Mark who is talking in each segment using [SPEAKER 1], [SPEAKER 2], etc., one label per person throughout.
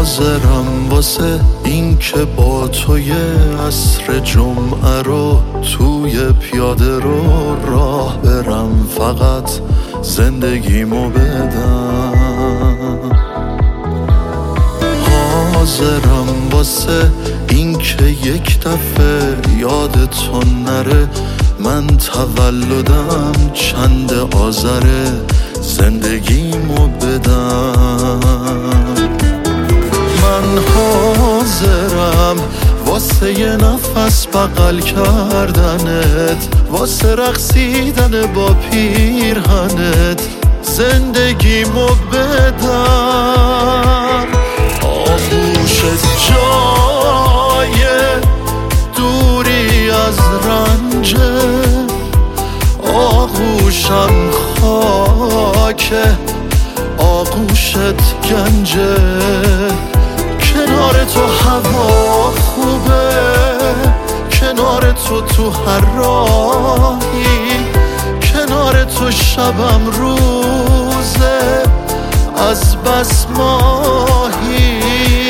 [SPEAKER 1] حاضرم واسه این که با توی عصر جمعه رو توی پیاده رو راه برم، فقط زندگیمو بدم. حاضرم واسه این که یک دفعه یادتون نره من تولدم چند آذره، زندگیمو بدم. من حاضرم واسه یه نفس بغل کردنت، واسه رقصیدن با پیرهنت، زندگیمو بدم. آغوشت جای دوری از رنجه، آغوشم خاکه، آغوشت گنجه. کنار تو هوا خوبه، کنار تو هر راهی، کنار تو شبم روزه از بس ماهی.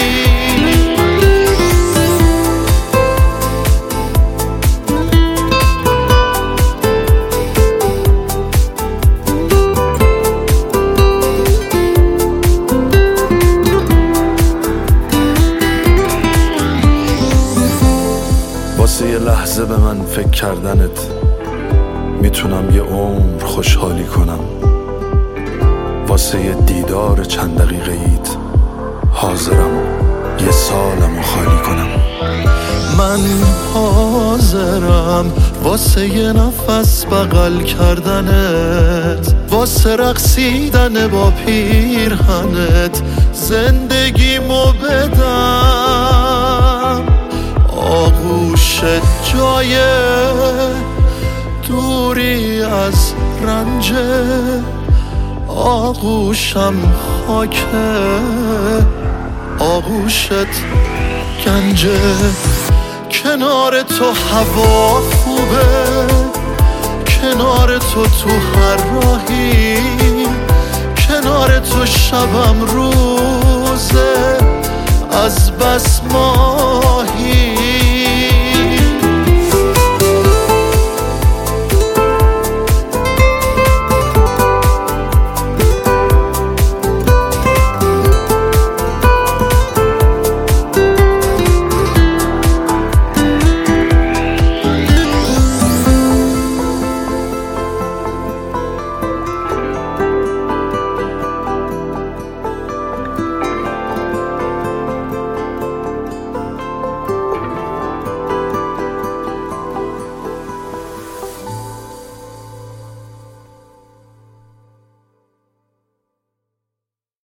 [SPEAKER 1] واسه یه لحظه به من فکر کردنت میتونم یه عمر خوشحالی کنم. واسه یه دیدار چند دقیقه ایت حاضرم یه سالمو خالی کنم. من حاضرم واسه یه نفس بغل کردنت، واسه رقصیدن با پیرهنت، زندگیمو بدم. آغوشت جای دوری از رنجه، آغوشم خاکه، آغوشت گنجه. کنار تو هوا خوبه، کنار تو هر راهی، کنار تو شبم روزه از بس ما